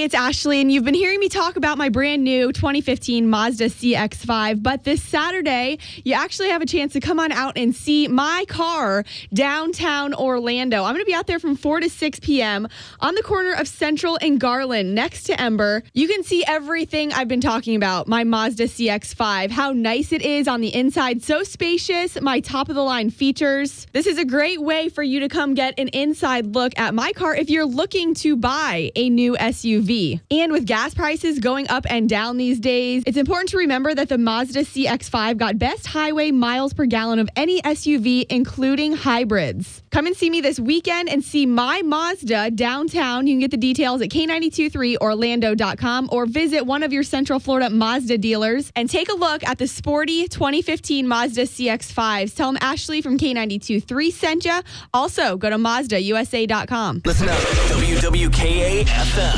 it's Ashley, and you've been hearing me talk about my brand new 2015 Mazda CX-5, but this Saturday, you actually have a chance to come on out and see my car downtown Orlando. I'm going to be out there from 4 to 6 p.m. on the corner of Central and Garland next to Ember. You can see everything I've been talking about, my Mazda CX-5, how nice it is on the inside, so spacious, my top-of-the-line features. This is a great way for you to come get an inside look at my car if you're looking to buy a new SUV. And with gas prices going up and down these days, it's important to remember that the Mazda CX-5 got best highway miles per gallon of any SUV, including hybrids. Come and see me this weekend and see my Mazda downtown. You can get the details at K923Orlando.com or visit one of your Central Florida Mazda dealers and take a look at the sporty 2015 Mazda CX-5s. Tell them Ashley from K92.3 sent you. Also, go to MazdaUSA.com. Listen up, WWKA FM.